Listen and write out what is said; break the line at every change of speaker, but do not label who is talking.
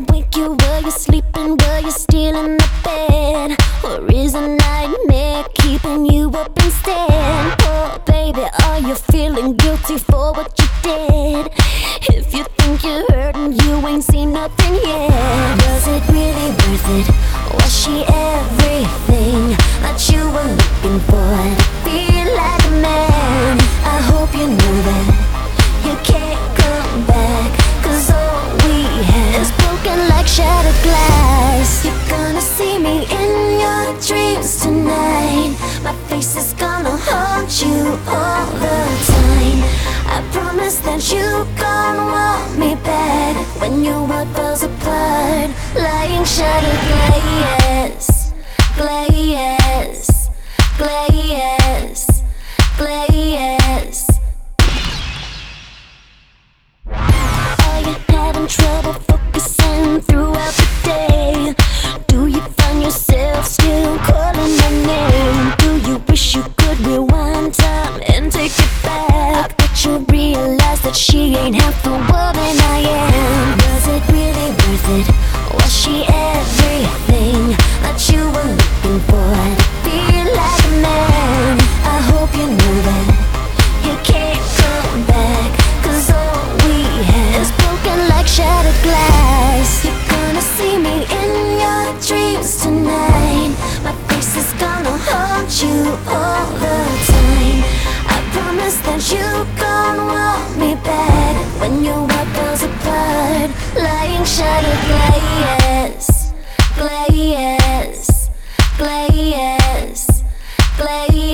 wake you while you're sleeping, while you're still in the bed? Or is a nightmare keeping you up instead? Oh baby, are you feeling guilty for what you did? If you think you're hurting, you ain't seen nothing yet. Was it really worth it? Was she everything that you were looking for? Feel like a man. I hope you know that you can't come back, 'cause all we have is broken like shattered glass. You're gonna see me in your dreams tonight. My face is gonna haunt you all the time. I promise that you gon' want me back when your world falls apart, lying shattered glass, glass, glass, glass. Are you having trouble focusing throughout the day? Do you find yourself still calling my name? Do you wish you could rewind time and take it back? I bet you realize that she ain't half the woman I am. Was it really worth it? Was she everything that you were looking for? Feel like a man. I hope you know that you can't come back, 'cause all we have is broken like shattered glass. You're gonna see me in your dreams tonight. My face is gonna haunt you all the time. I promise that you gon' want me back when your world falls apart, lying shattered glass, glass, glass, glass.